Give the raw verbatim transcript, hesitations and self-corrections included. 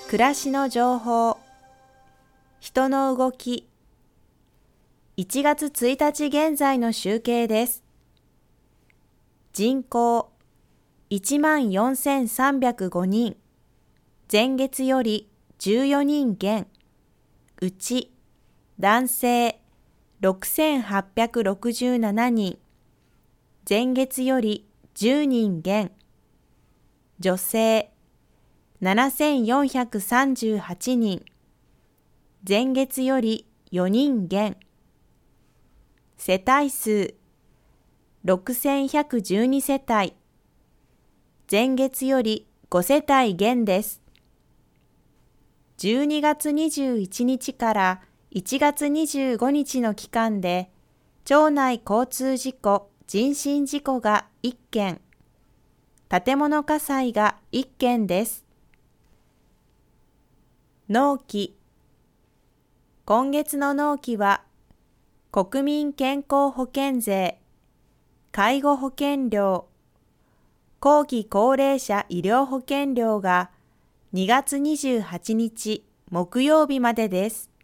暮らしの情報、人の動き、いちがつついたち現在の集計です。人口いちまんよんせんさんびゃくごにん、前月よりじゅうよにん減、うち男性ろくせんはっぴゃくろくじゅうななにん、前月よりじゅうにん減、女性ななせんよんひゃくさんじゅうはちにん、前月よりよにん減、世帯数ろくせんひゃくじゅうにせたい、前月よりごせたい減です。じゅうにがつにじゅういちにちからいちがつにじゅうごにちの期間で、町内交通事故・人身事故がいっけん、建物火災がいっけんです。納期。今月の納期は、国民健康保険税、介護保険料、後期高齢者医療保険料がにがつにじゅうはちにち木曜日までです。